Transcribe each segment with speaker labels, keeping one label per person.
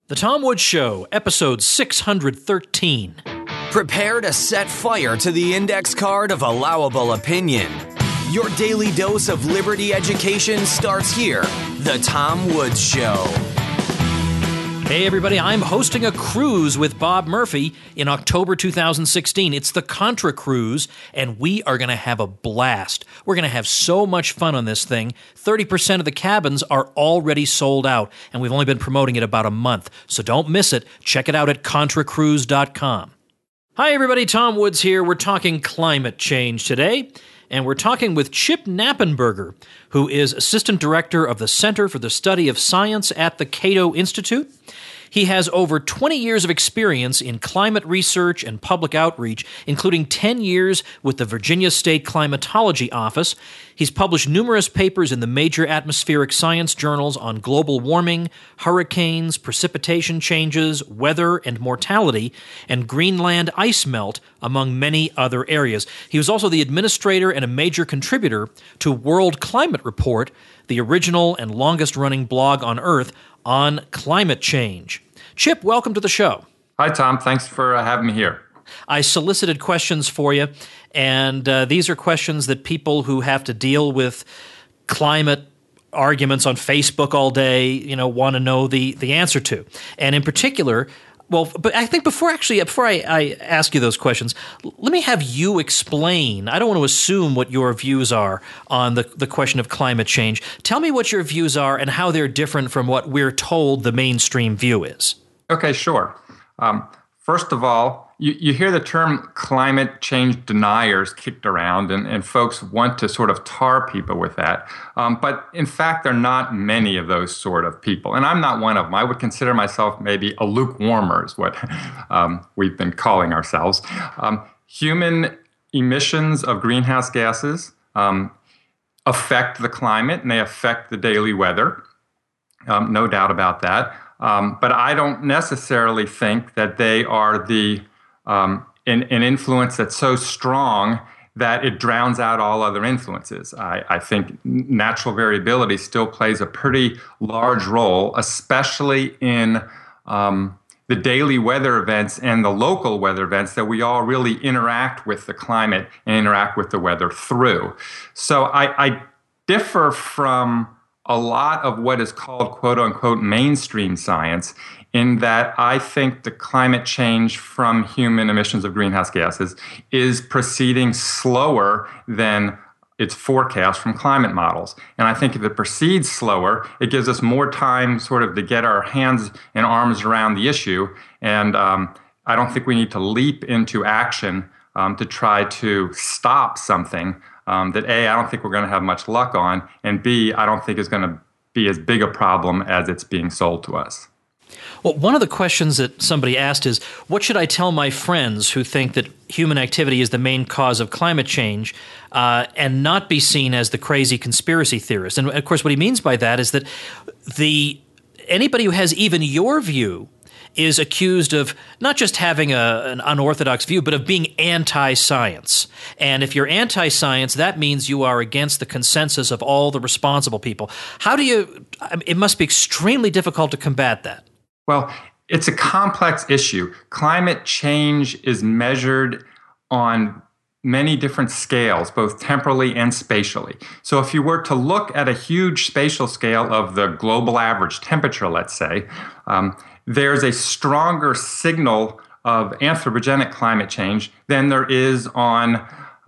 Speaker 1: The Tom Woods Show, episode 613.
Speaker 2: Prepare to set fire to the index card of allowable opinion. Your daily dose of liberty education starts here. The Tom Woods Show.
Speaker 1: Hey everybody, I'm hosting a cruise with Bob Murphy in October 2016. It's the Contra Cruise, and we are going to have a blast. We're going to have so much fun on this thing. 30% of the cabins are already sold out, and we've only been promoting it about a month. So don't miss it. Check it out at contracruise.com. Hi everybody, Tom Woods here. We're talking climate change today. And we're talking with Chip Knappenberger, who is Assistant Director of the Center for the Study of Science at the Cato Institute. He has over 20 years of experience in climate research and public outreach, including 10 years with the Virginia State Climatology Office. He's published numerous papers in the major atmospheric science journals on global warming, hurricanes, precipitation changes, weather and mortality, and Greenland ice melt, among many other areas. He was also the administrator and a major contributor to World Climate Report, the original and longest-running blog on Earth on climate change. Chip, welcome to the show.
Speaker 3: Hi, Tom. Thanks for having me here.
Speaker 1: I solicited questions for you, and these are questions that people who have to deal with climate arguments on Facebook all day, want to know the answer to. And in particular, but I think before I ask you those questions, let me have you explain. I don't want to assume what your views are on the question of climate change. Tell me what your views are and how they're different from what we're told the mainstream view is.
Speaker 3: Okay, sure. First of all, you hear the term climate change deniers kicked around, and folks want to sort of tar people with that. But in fact, there are not many of those sort of people. And I'm not one of them. I would consider myself maybe a lukewarmer is what we've been calling ourselves. Human emissions of greenhouse gases affect the climate, and they affect the daily weather. No doubt about that. But I don't necessarily think that they are an influence that's so strong that it drowns out all other influences. I think natural variability still plays a pretty large role, especially in the daily weather events and the local weather events that we all really interact with the climate and interact with the weather through. So I differ from a lot of what is called quote-unquote mainstream science in that I think the climate change from human emissions of greenhouse gases is proceeding slower than its forecast from climate models. And I think if it proceeds slower, it gives us more time sort of to get our hands and arms around the issue. And I don't think we need to leap into action to try to stop something that A, I don't think we're going to have much luck on, and B, I don't think is going to be as big a problem as it's being sold to us.
Speaker 1: Well, one of the questions that somebody asked is, what should I tell my friends who think that human activity is the main cause of climate change and not be seen as the crazy conspiracy theorist? And of course, what he means by that is that anybody who has even your view is accused of not just having an unorthodox view, but of being anti-science. And if you're anti-science, that means you are against the consensus of all the responsible people. It must be extremely difficult to combat that.
Speaker 3: Well, it's a complex issue. Climate change is measured on many different scales, both temporally and spatially. So if you were to look at a huge spatial scale of the global average temperature, let's say, there's a stronger signal of anthropogenic climate change than there is on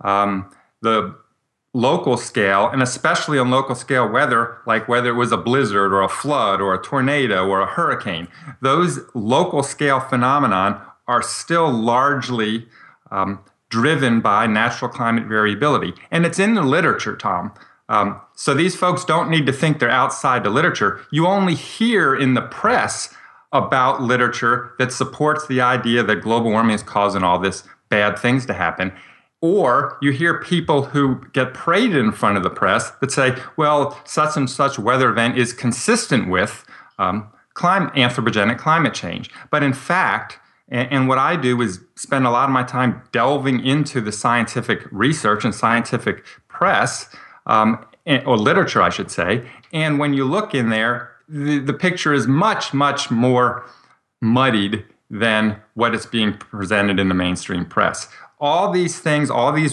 Speaker 3: the local scale, and especially on local scale weather, like whether it was a blizzard or a flood or a tornado or a hurricane. Those local scale phenomenon are still largely driven by natural climate variability. And it's in the literature, Tom. So these folks don't need to think they're outside the literature. You only hear in the press about literature that supports the idea that global warming is causing all this bad things to happen. Or you hear people who get paraded in front of the press that say, well, such and such weather event is consistent with anthropogenic climate change. But in fact, and what I do is spend a lot of my time delving into the scientific research and scientific press, or literature, I should say. And when you look in there, the picture is much, much more muddied than what is being presented in the mainstream press. All these things, all these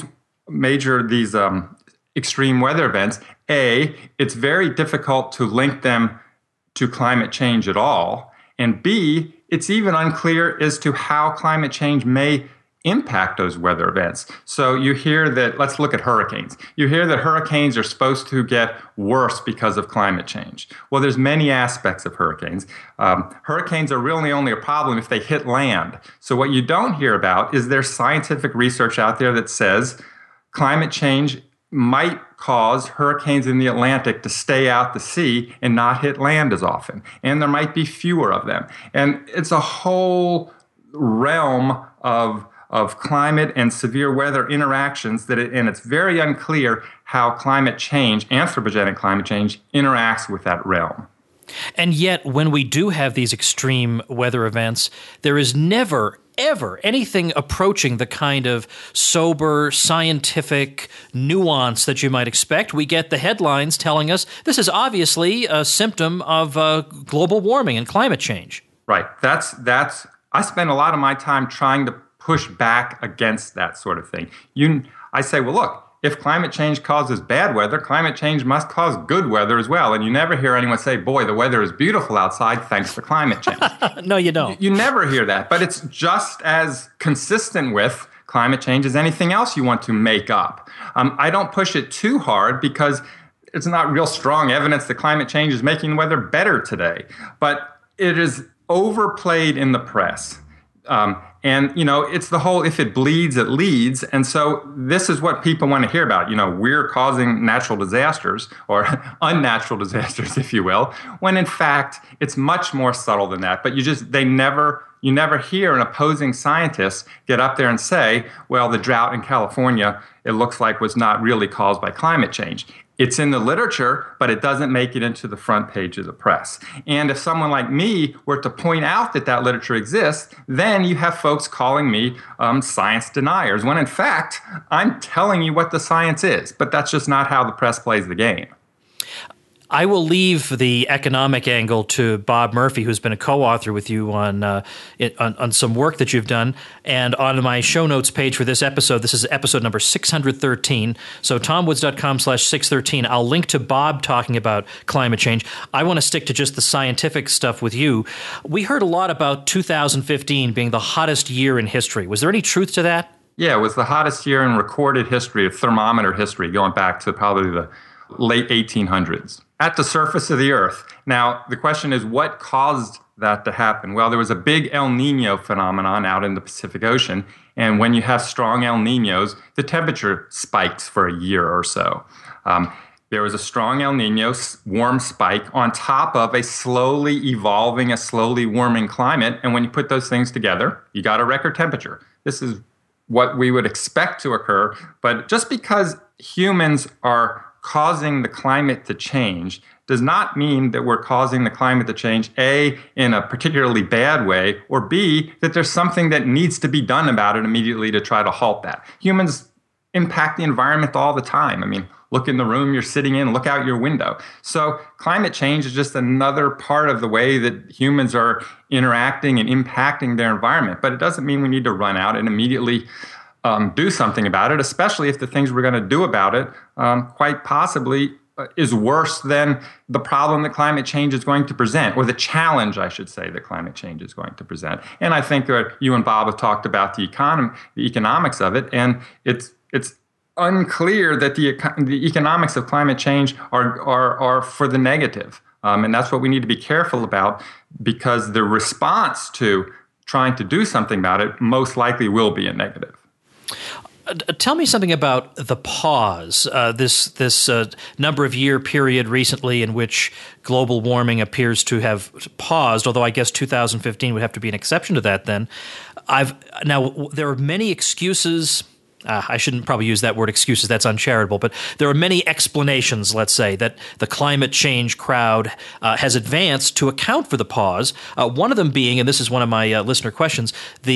Speaker 3: extreme weather events, it's very difficult to link them to climate change at all. And B, it's even unclear as to how climate change may impact those weather events. So you hear that, let's look at hurricanes. You hear that hurricanes are supposed to get worse because of climate change. Well, there's many aspects of hurricanes. Hurricanes are really only a problem if they hit land. So what you don't hear about is there's scientific research out there that says climate change might cause hurricanes in the Atlantic to stay out to sea and not hit land as often. And there might be fewer of them. And it's a whole realm of climate and severe weather interactions and it's very unclear how climate change, anthropogenic climate change, interacts with that realm.
Speaker 1: And yet, when we do have these extreme weather events, there is never, ever anything approaching the kind of sober, scientific nuance that you might expect. We get the headlines telling us this is obviously a symptom of global warming and climate change.
Speaker 3: Right. I spend a lot of my time trying to push back against that sort of thing. I say, well, look, if climate change causes bad weather, climate change must cause good weather as well. And you never hear anyone say, boy, the weather is beautiful outside thanks to climate change.
Speaker 1: No, you don't.
Speaker 3: You never hear that. But it's just as consistent with climate change as anything else you want to make up. I don't push it too hard because it's not real strong evidence that climate change is making the weather better today. But it is overplayed in the press. And, it's the whole, if it bleeds, it leads. And so this is what people want to hear about. We're causing natural disasters or unnatural disasters, if you will, when in fact, it's much more subtle than that. But you never hear an opposing scientist get up there and say, well, the drought in California, it looks like was not really caused by climate change. It's in the literature, but it doesn't make it into the front page of the press. And if someone like me were to point out that literature exists, then you have folks calling me science deniers, when in fact, I'm telling you what the science is. But that's just not how the press plays the game.
Speaker 1: I will leave the economic angle to Bob Murphy, who's been a co-author with you on some work that you've done. And on my show notes page for this episode, this is episode number 613. So tomwoods.com/613. I'll link to Bob talking about climate change. I want to stick to just the scientific stuff with you. We heard a lot about 2015 being the hottest year in history. Was there any truth to that?
Speaker 3: Yeah, it was the hottest year in recorded history, of thermometer history, going back to probably the late 1800s. At the surface of the Earth. Now, the question is, what caused that to happen? Well, there was a big El Nino phenomenon out in the Pacific Ocean, and when you have strong El Ninos, the temperature spikes for a year or so. There was a strong El Nino warm spike on top of a slowly evolving, a slowly warming climate, and when you put those things together, you got a record temperature. This is what we would expect to occur, but just because humans are causing the climate to change does not mean that we're causing the climate to change, A, in a particularly bad way, or B, that there's something that needs to be done about it immediately to try to halt that. Humans impact the environment all the time. I mean, look in the room you're sitting in, look out your window. So climate change is just another part of the way that humans are interacting and impacting their environment. But it doesn't mean we need to run out and immediately do something about it, especially if the things we're going to do about it quite possibly is worse than the problem that climate change is going to present, or the challenge, I should say, that climate change is going to present. And I think you and Bob have talked about the economics of it, and it's unclear that the economics of climate change are for the negative. And that's what we need to be careful about, because the response to trying to do something about it most likely will be a negative.
Speaker 1: Tell me something about the pause, this number of year period recently in which global warming appears to have paused, although I guess 2015 would have to be an exception to that then. Now, there are many excuses. I shouldn't probably use that word excuses. That's uncharitable. But there are many explanations, let's say, that the climate change crowd has advanced to account for the pause. One of them being, and this is one of my listener questions,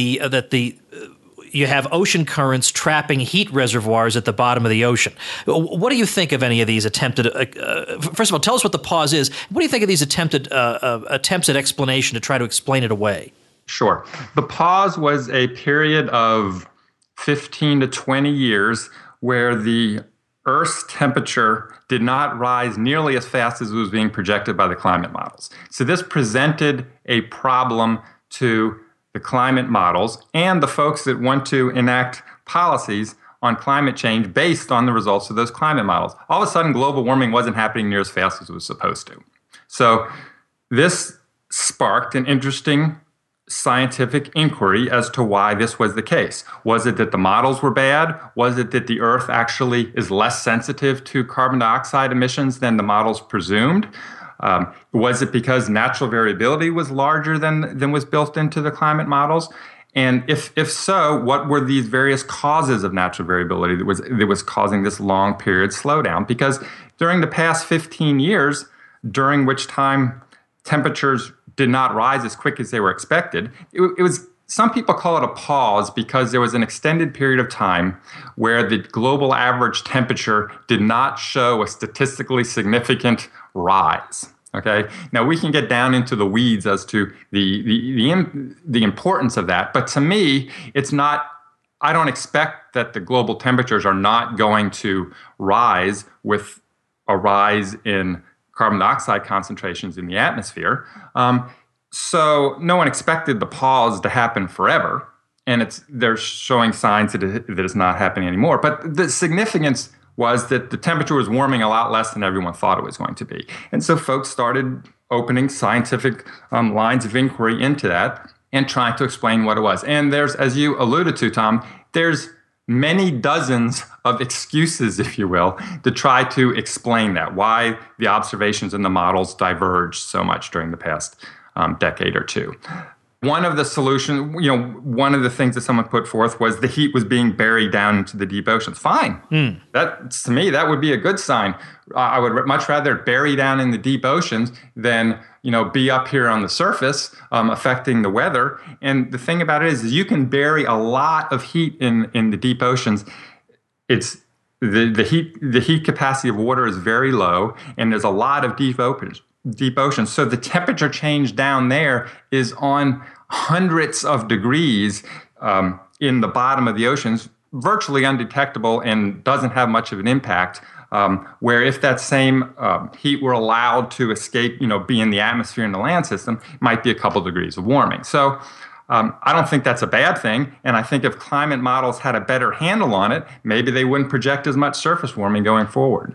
Speaker 1: you have ocean currents trapping heat reservoirs at the bottom of the ocean. What do you think of any of these attempted first of all, tell us what the pause is. What do you think of these attempts at explanation to try to explain it away?
Speaker 3: Sure. The pause was a period of 15 to 20 years where the Earth's temperature did not rise nearly as fast as it was being projected by the climate models. So this presented a problem to the climate models and the folks that want to enact policies on climate change based on the results of those climate models. All of a sudden, global warming wasn't happening near as fast as it was supposed to. So this sparked an interesting scientific inquiry as to why this was the case. Was it that the models were bad? Was it that the Earth actually is less sensitive to carbon dioxide emissions than the models presumed? Was it because natural variability was larger than was built into the climate models? And if so, what were these various causes of natural variability that was causing this long period slowdown? Because during the past 15 years, during which time temperatures did not rise as quick as they were expected, it was, some people call it a pause because there was an extended period of time where the global average temperature did not show a statistically significant rise. Okay. Now we can get down into the weeds as to the importance of that, but to me, it's not. I don't expect that the global temperatures are not going to rise with a rise in carbon dioxide concentrations in the atmosphere. So no one expected the pause to happen forever, and they're showing signs that it's not happening anymore. But the significance was that the temperature was warming a lot less than everyone thought it was going to be. And so folks started opening scientific lines of inquiry into that and trying to explain what it was. And there's, as you alluded to, Tom, there's many dozens of excuses, if you will, to try to explain that, why the observations and the models diverged so much during the past decade or two. One of the solutions, one of the things that someone put forth was the heat was being buried down into the deep oceans. Fine. That, to me, that would be a good sign. I would much rather bury down in the deep oceans than, be up here on the surface affecting the weather. And the thing about it is you can bury a lot of heat in the deep oceans. It's the heat capacity of water is very low, and there's a lot of deep ocean. So the temperature change down there is on hundreds of degrees in the bottom of the oceans, virtually undetectable and doesn't have much of an impact. Where if that same heat were allowed to escape, be in the atmosphere in the land system, it might be a couple degrees of warming. So I don't think that's a bad thing. And I think if climate models had a better handle on it, maybe they wouldn't project as much surface warming going forward.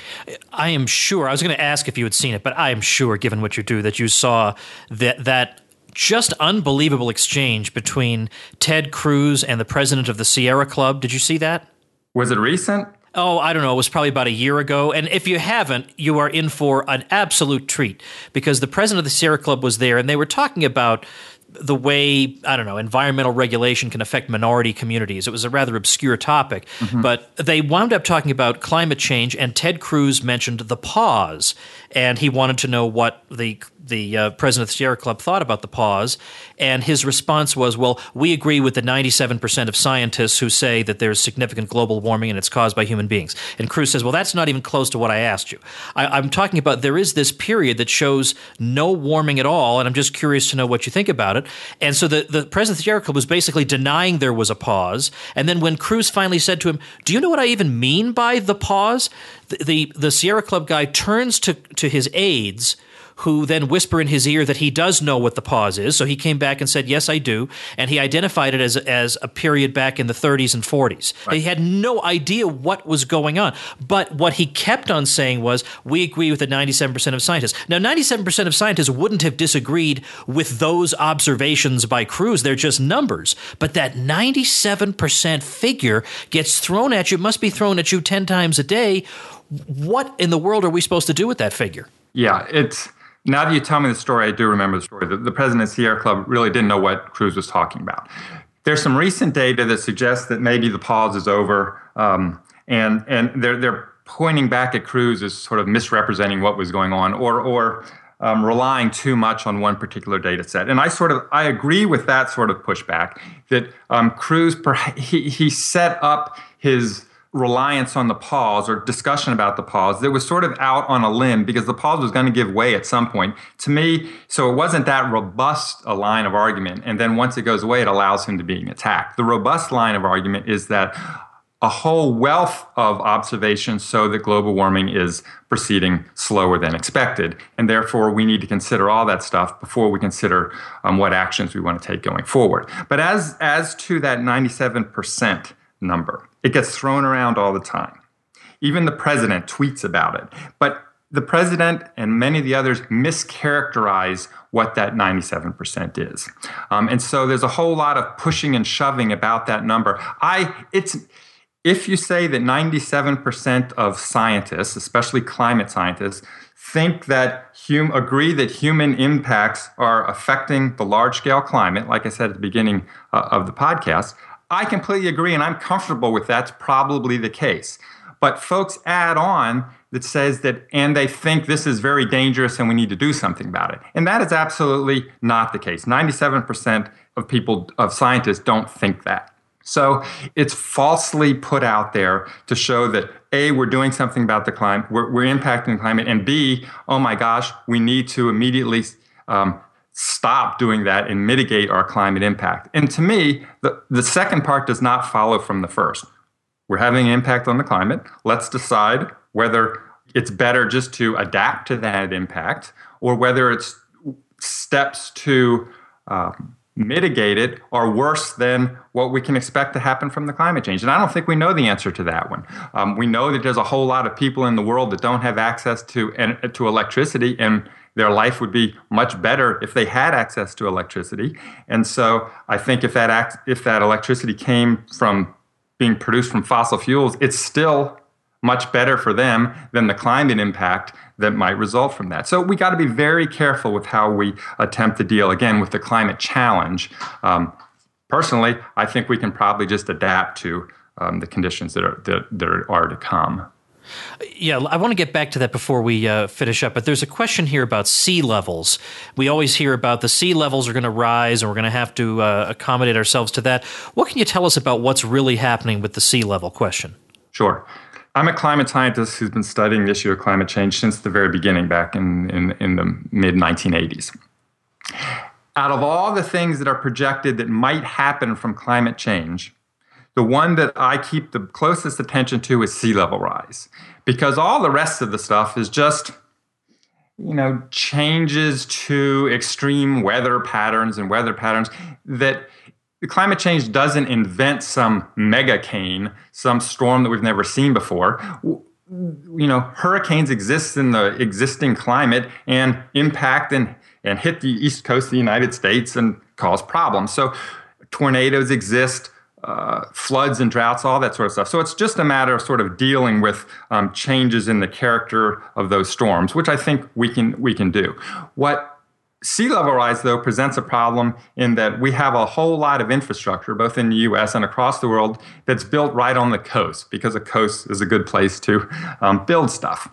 Speaker 1: I am sure. I was going to ask if you had seen it, but I am sure, given what you do, that you saw that just unbelievable exchange between Ted Cruz and the president of the Sierra Club. Did you see that?
Speaker 3: Was it recent?
Speaker 1: Oh, I don't know. It was probably about a year ago. And if you haven't, you are in for an absolute treat, because the president of the Sierra Club was there and they were talking about the way, environmental regulation can affect minority communities. It was a rather obscure topic, but they wound up talking about climate change, and Ted Cruz mentioned the pause, and he wanted to know what the president of the Sierra Club thought about the pause, and his response was, well, we agree with the 97% of scientists who say that there's significant global warming and it's caused by human beings. And Cruz says, well, that's not even close to what I asked you. I'm talking about there is this period that shows no warming at all, and I'm just curious to know what you think about it. And so the president of the Sierra Club was basically denying there was a pause, and then when Cruz finally said to him, do you know what I even mean by the pause? The Sierra Club guy turns to his aides, who then whisper in his ear that he does know what the pause is. So he came back and said, yes, I do. And he identified it as a period back in the 30s and 40s. Right. He had no idea what was going on. But what he kept on saying was, we agree with the 97% of scientists. Now, 97% of scientists wouldn't have disagreed with those observations by Cruz. They're just numbers. But that 97% figure gets thrown at you, must be thrown at you 10 times a day. What in the world are we supposed to do with that figure?
Speaker 3: Yeah, now that you tell me the story, I do remember the story. The president of the Sierra Club really didn't know what Cruz was talking about. There's some recent data that suggests that maybe the pause is over, and they're pointing back at Cruz as sort of misrepresenting what was going on, or relying too much on one particular data set. And I agree with that sort of pushback, that Cruz, he set up his reliance on the pause or discussion about the pause that was sort of out on a limb because the pause was going to give way at some point. To me, so it wasn't that robust a line of argument. And then once it goes away, it allows him to be attacked. The robust line of argument is that a whole wealth of observations show that global warming is proceeding slower than expected. And therefore, we need to consider all that stuff before we consider what actions we want to take going forward. But as to that 97% number, it gets thrown around all the time. Even the president tweets about it. But the president and many of the others mischaracterize what that 97% is. And so there's a whole lot of pushing and shoving about that number. If you say that 97% of scientists, especially climate scientists, think that agree that human impacts are affecting the large-scale climate, like I said at the beginning of the podcast, I completely agree, and I'm comfortable with that's probably the case. But folks add on that says that, and they think this is very dangerous and we need to do something about it. And that is absolutely not the case. 97% of scientists don't think that. So it's falsely put out there to show that A, we're doing something about the climate, we're impacting the climate, and B, oh my gosh, we need to immediately stop doing that and mitigate our climate impact. And to me, the second part does not follow from the first. We're having an impact on the climate. Let's decide whether it's better just to adapt to that impact or whether it's steps to mitigate it are worse than what we can expect to happen from the climate change. And I don't think we know the answer to that one. We know that there's a whole lot of people in the world that don't have access to electricity, and their life would be much better if they had access to electricity. And so I think if that electricity came from being produced from fossil fuels, it's still much better for them than the climate impact that might result from that. So we got to be very careful with how we attempt to deal, again, with the climate challenge. Personally, I think we can probably just adapt to the conditions that are to come.
Speaker 1: Yeah, I want to get back to that before we finish up, but there's a question here about sea levels. We always hear about the sea levels are going to rise and we're going to have to accommodate ourselves to that. What can you tell us about what's really happening with the sea level question?
Speaker 3: Sure. I'm a climate scientist who's been studying the issue of climate change since the very beginning, back in the mid-1980s. Out of all the things that are projected that might happen from climate change, the one that I keep the closest attention to is sea level rise, because all the rest of the stuff is just, changes to extreme weather patterns that the climate change doesn't invent some mega cane, some storm that we've never seen before. Hurricanes exist in the existing climate and impact and hit the east coast of the United States and cause problems. So tornadoes exist, floods and droughts, all that sort of stuff. So it's just a matter of sort of dealing with changes in the character of those storms, which I think we can do. What sea level rise, though, presents a problem in that we have a whole lot of infrastructure, both in the U.S. and across the world, that's built right on the coast, because a coast is a good place to build stuff.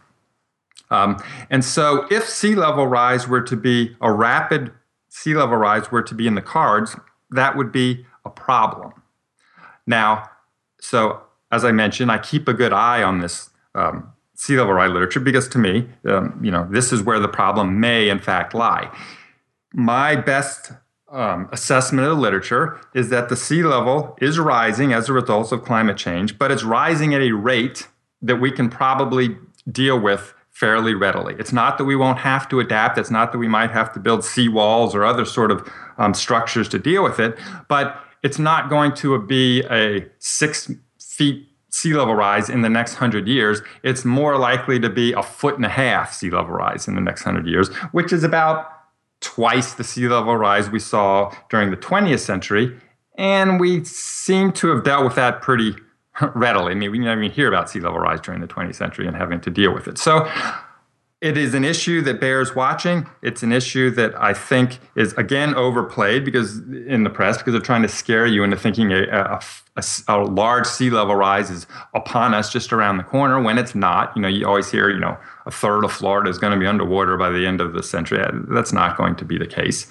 Speaker 3: And so if sea level rise were to be a rapid sea level rise were to be in the cards, that would be a problem. Now, so as I mentioned, I keep a good eye on this sea level rise literature because to me, this is where the problem may in fact lie. My best assessment of the literature is that the sea level is rising as a result of climate change, but it's rising at a rate that we can probably deal with fairly readily. It's not that we won't have to adapt. It's not that we might have to build seawalls or other sort of structures to deal with it, but it's not going to be a 6 feet sea level rise in the next 100 years. It's more likely to be 1.5 feet sea level rise in the next 100 years, which is about twice the sea level rise we saw during the 20th century. And we seem to have dealt with that pretty readily. I mean, we never even hear about sea level rise during the 20th century and having to deal with it. So it is an issue that bears watching. It's an issue that I think is, again, overplayed in the press because they're trying to scare you into thinking a large sea level rise is upon us just around the corner when it's not. You always hear, a third of Florida is going to be underwater by the end of the century. That's not going to be the case.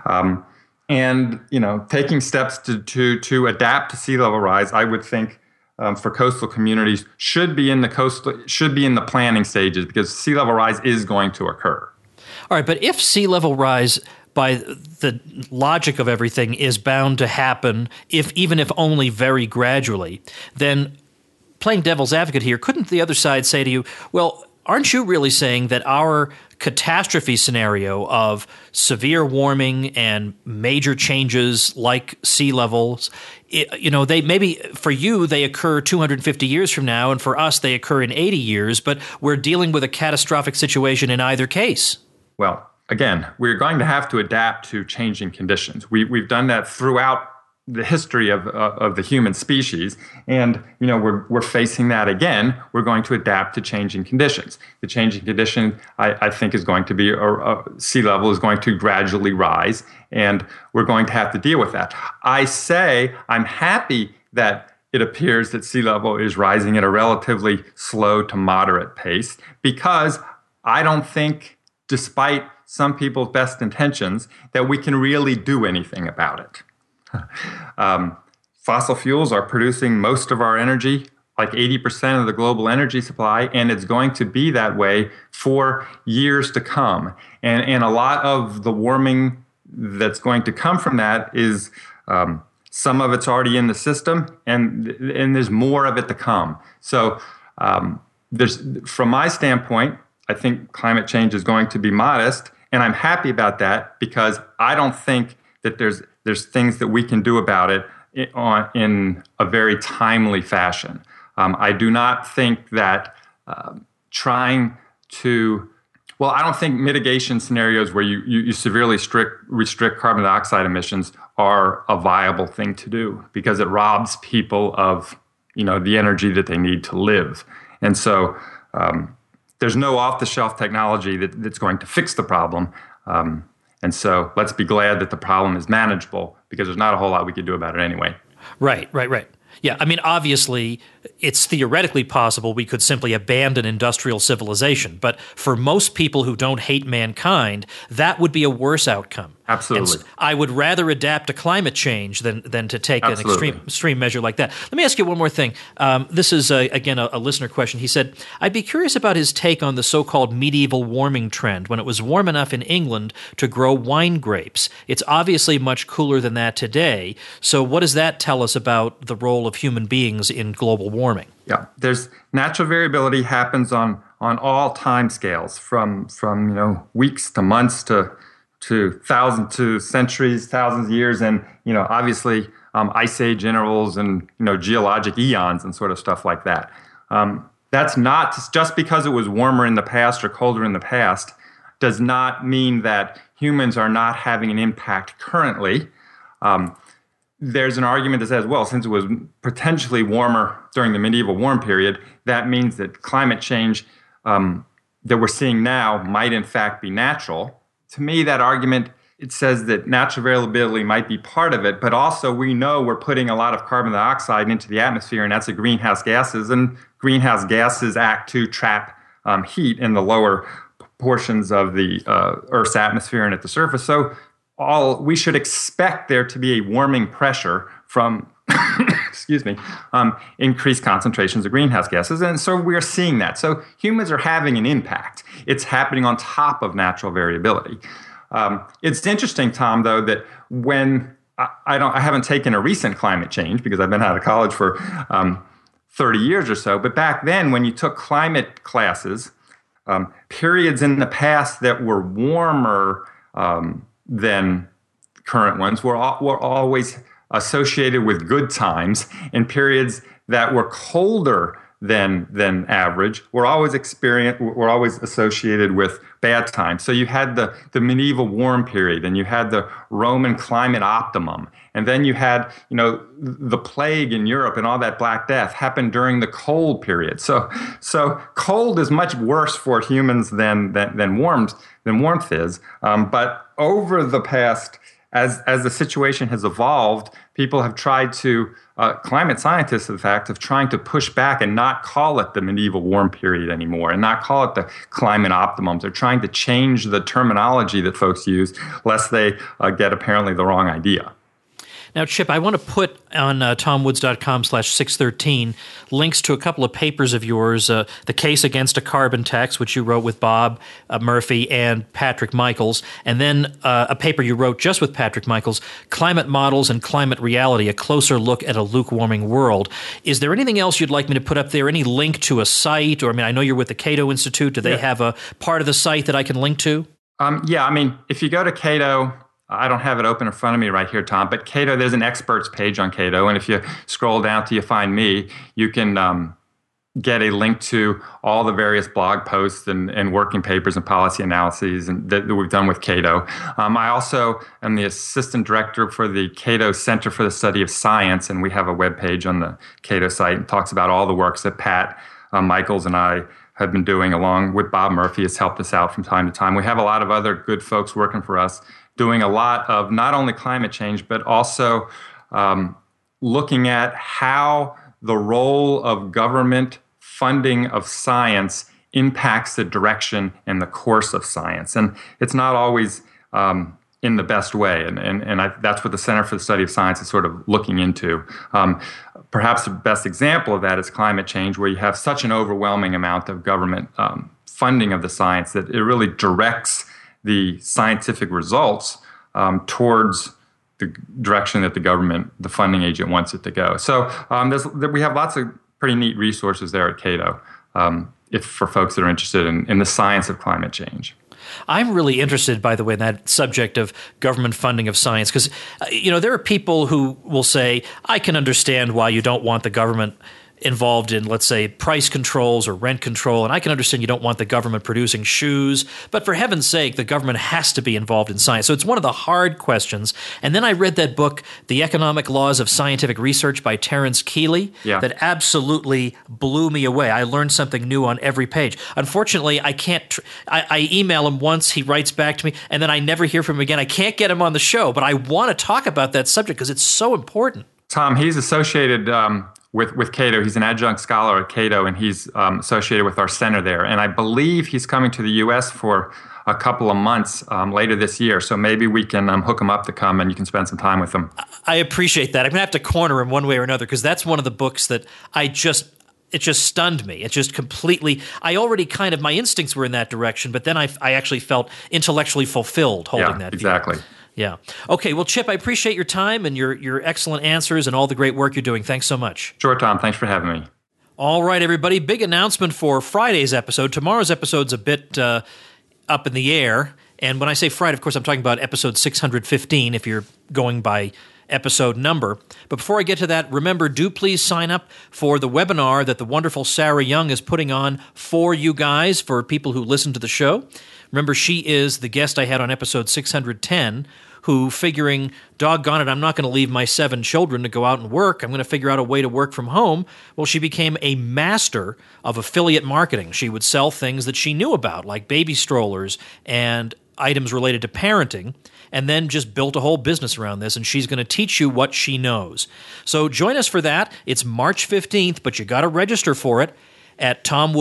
Speaker 3: And taking steps to adapt to sea level rise, I would think for coastal communities should be in the planning stages, because sea level rise is going to occur.
Speaker 1: All right, but if sea level rise, by the logic of everything, is bound to happen, even if only very gradually, then playing devil's advocate here, couldn't the other side say to you, well, aren't you really saying that our catastrophe scenario of severe warming and major changes like sea levels, they maybe for you they occur 250 years from now, and for us they occur in 80 years, but we're dealing with a catastrophic situation in either case?
Speaker 3: Well, again, we're going to have to adapt to changing conditions. We've done that throughout the history of the human species, and we're facing that again. We're going to adapt to changing conditions. The changing condition, I think, is going to be sea level is going to gradually rise, and we're going to have to deal with that. I say I'm happy that it appears that sea level is rising at a relatively slow to moderate pace, because I don't think, despite some people's best intentions, that we can really do anything about it. Fossil fuels are producing most of our energy, like 80% of the global energy supply, and it's going to be that way for years to come. And a lot of the warming that's going to come from that is some of it's already in the system, and there's more of it to come. So from my standpoint, I think climate change is going to be modest, and I'm happy about that, because I don't think that there's things that we can do about it in a very timely fashion. I do not think that I don't think mitigation scenarios where you severely restrict carbon dioxide emissions are a viable thing to do, because it robs people of the energy that they need to live. And so there's no off-the-shelf technology that's going to fix the problem. And so let's be glad that the problem is manageable, because there's not a whole lot we could do about it anyway.
Speaker 1: Right. Yeah, I mean, obviously, it's theoretically possible we could simply abandon industrial civilization. But for most people who don't hate mankind, that would be a worse outcome.
Speaker 3: Absolutely.
Speaker 1: And I would rather adapt to climate change than to take
Speaker 3: Absolutely.
Speaker 1: an extreme measure like that. Let me ask you one more thing. This is, again, a listener question. He said, I'd be curious about his take on the so-called medieval warming trend, when it was warm enough in England to grow wine grapes. It's obviously much cooler than that today. So what does that tell us about the role of human beings in global warming?
Speaker 3: Yeah, there's natural variability happens on all time scales, from weeks to months to thousands to centuries, thousands of years, and obviously ice age intervals and geologic eons and sort of stuff like that. That's not just because it was warmer in the past or colder in the past does not mean that humans are not having an impact currently. There's an argument that says, well, since it was potentially warmer during the medieval warm period, that means that climate change that we're seeing now might in fact be natural. To me, that argument, it says that natural variability might be part of it, but also we know we're putting a lot of carbon dioxide into the atmosphere, and that's the greenhouse gases, and greenhouse gases act to trap heat in the lower portions of the Earth's atmosphere and at the surface. So we should expect there to be a warming pressure from increased concentrations of greenhouse gases. And so we're seeing that. So humans are having an impact. It's happening on top of natural variability. It's interesting, Tom, though, that when I haven't taken a recent climate change because I've been out of college for 30 years or so, but back then when you took climate classes, periods in the past that were warmer than current ones were always associated with good times, and periods that were colder than average were always associated with bad times. So you had the medieval warm period, and you had the Roman climate optimum, and then you had the plague in Europe, and all that Black Death happened during the cold period. So cold is much worse for humans than warmth is. But over the past, as the situation has evolved, people have tried to, climate scientists, in fact, have trying to push back and not call it the medieval warm period anymore, and not call it the climate optimums. They're trying to change the terminology that folks use, lest they get apparently the wrong idea.
Speaker 1: Now, Chip, I want to put on tomwoods.com/613 links to a couple of papers of yours, The Case Against a Carbon Tax, which you wrote with Bob Murphy and Patrick Michaels, and then a paper you wrote just with Patrick Michaels, Climate Models and Climate Reality, a closer look at a lukewarming world. Is there anything else you'd like me to put up there, any link to a site? Or, I mean, I know you're with the Cato Institute. Do they have a part of the site that I can link to?
Speaker 3: If you go to Cato, I don't have it open in front of me right here, Tom, but Cato, there's an experts page on Cato, and if you scroll down till you find me, you can get a link to all the various blog posts and working papers and policy analyses that we've done with Cato. I also am the assistant director for the Cato Center for the Study of Science, and we have a webpage on the Cato site that talks about all the works that Pat Michaels and I have been doing along with Bob Murphy. Has helped us out from time to time. We have a lot of other good folks working for us, doing a lot of not only climate change, but also looking at how the role of government funding of science impacts the direction and the course of science. And it's not always in the best way. And that's what the Center for the Study of Science is sort of looking into. Perhaps the best example of that is climate change, where you have such an overwhelming amount of government funding of the science that it really directs the scientific results towards the direction that the funding agent wants it to go. So we have lots of pretty neat resources there at Cato for folks that are interested in the science of climate change.
Speaker 1: I'm really interested, by the way, in that subject of government funding of science, because there are people who will say, I can understand why you don't want the government involved in, let's say, price controls or rent control, and I can understand you don't want the government producing shoes, but for heaven's sake, the government has to be involved in science. So it's one of the hard questions. And then I read that book, The Economic Laws of Scientific Research by Terence Keeley, that absolutely blew me away. I learned something new on every page. Unfortunately, I can't. I email him once, he writes back to me, and then I never hear from him again. I can't get him on the show, but I want to talk about that subject because it's so important.
Speaker 3: Tom, he's associated with Cato. He's an adjunct scholar at Cato, and he's associated with our center there. And I believe he's coming to the U.S. for a couple of months later this year. So maybe we can hook him up to come, and you can spend some time with him.
Speaker 1: I appreciate that. I'm going to have to corner him one way or another, because that's one of the books that it just stunned me. It just completely, I already my instincts were in that direction, but then I actually felt intellectually fulfilled holding that view.
Speaker 3: Exactly.
Speaker 1: Yeah. Okay. Well, Chip, I appreciate your time and your excellent answers and all the great work you're doing. Thanks so much.
Speaker 3: Sure, Tom. Thanks for having me.
Speaker 1: All right, everybody. Big announcement for Friday's episode. Tomorrow's episode's a bit up in the air. And when I say Friday, of course, I'm talking about episode 615 if you're going by episode number. But before I get to that, remember, do please sign up for the webinar that the wonderful Sarah Young is putting on for you guys, for people who listen to the show. Remember, she is the guest I had on episode 610, who, figuring, doggone it, I'm not going to leave my 7 children to go out and work. I'm going to figure out a way to work from home. Well, she became a master of affiliate marketing. She would sell things that she knew about, like baby strollers and items related to parenting, and then just built a whole business around this, and she's going to teach you what she knows. So join us for that. It's March 15th, but you got to register for it at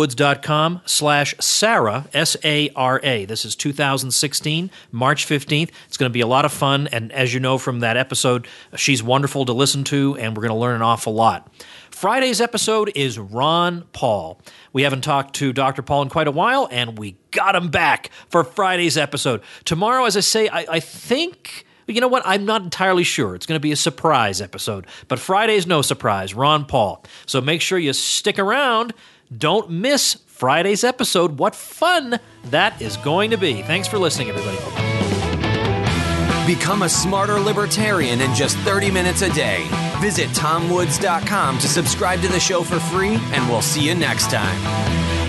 Speaker 1: tomwoods.com/Sarah, S-A-R-A. This is 2016, March 15th. It's going to be a lot of fun, and as you know from that episode, she's wonderful to listen to, and we're going to learn an awful lot. Friday's episode is Ron Paul. We haven't talked to Dr. Paul in quite a while, and we got him back for Friday's episode. Tomorrow, as I say, I think... You know what? I'm not entirely sure. It's going to be a surprise episode. But Friday's no surprise. Ron Paul. So make sure you stick around. Don't miss Friday's episode. What fun that is going to be. Thanks for listening, everybody.
Speaker 2: Become a smarter libertarian in just 30 minutes a day. Visit tomwoods.com to subscribe to the show for free, and we'll see you next time.